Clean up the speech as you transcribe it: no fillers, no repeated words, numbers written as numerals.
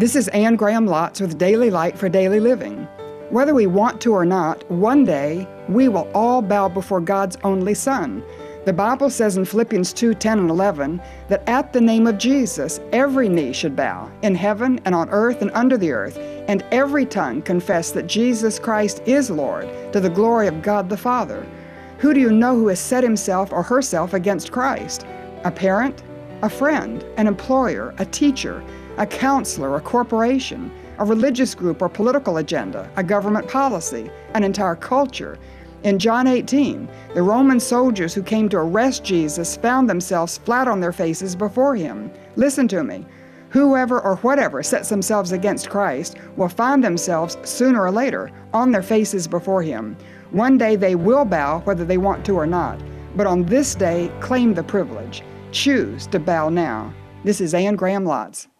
This is Anne Graham Lotz with Daily Light for Daily Living. Whether we want to or not, one day we will all bow before God's only Son. The Bible says in Philippians 2:10 and 11 that at the name of Jesus, every knee should bow, in heaven and on earth and under the earth, and every tongue confess that Jesus Christ is Lord, to the glory of God the Father. Who do you know who has set himself or herself against Christ? A parent, a friend, an employer, a teacher, a counselor, a corporation, a religious group or political agenda, a government policy, an entire culture. In John 18, the Roman soldiers who came to arrest Jesus found themselves flat on their faces before him. Listen to me. Whoever or whatever sets themselves against Christ will find themselves sooner or later on their faces before him. One day they will bow whether they want to or not, but on this day, claim the privilege. Choose to bow now. This is Anne Graham Lotz.